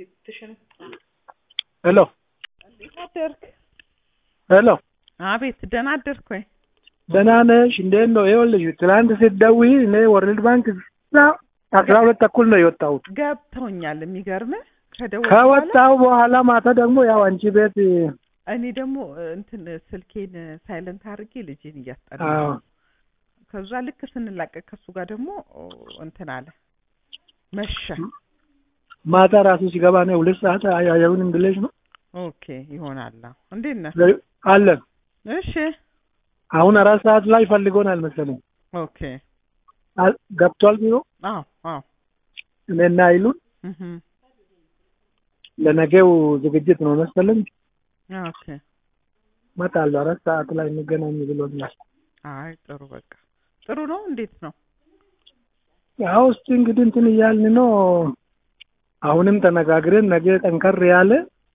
ትሽን ሄሎ እንዴት አደርክ? ሄሎ አቤት ደህና አደርክ ወይ? ደህና ነሽ? እንዴት ነው? ይኸውልሽ ትናንት ስትደውይ እኔ ወርልድ ባንክ 12 ተኩል ነው የወጣሁት። ገብቶኛል። የሚገርምህ ከወጣሁ በኋላ ማታ ደግሞ ያው አንቺ ቤት እኔ ደግሞ እንትን ስልኬን ሳይለንት አድርጌ ልጄን እያስጠናሁ ከዛ ልክ ስንላቀቅ ከሱ ጋር ደግሞ እንትን አለ መሸ። ማታ ራሱ ሲገባ ነው 2 ሰዓት አይሆንም ብለሽ ነው? ኦኬ ይሆናል። እንዴት ነህ? አለን። እሺ አሁን 4 ሰዓት ላይ ፈልጎናል መሰለኝ። ኦኬ ገብቷል ቢሮ? አዎ እኔና አይሉን ለነገው ዝግጅት ነው መሰለኝ። ኦኬ መጣሉ 4 ሰዓት ላይ እንገናኝ ብሎኛል። አይ ጥሩ በቃ ጥሩ ነው። እንዴት ነው? ያው እስቲ እንግዲህ እንትን እያልን ነው። አሁንም ተነጋግረን ነገ ጠንከር ያለ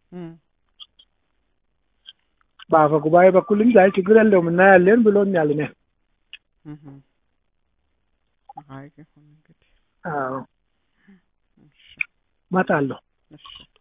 በአፈ ጉባኤ በኩል እንጂ አይ ችግር የለውም እናያለን ብሎኛል። እኔ አይ እንግዲህ አዎ እመጣለሁ። እሺ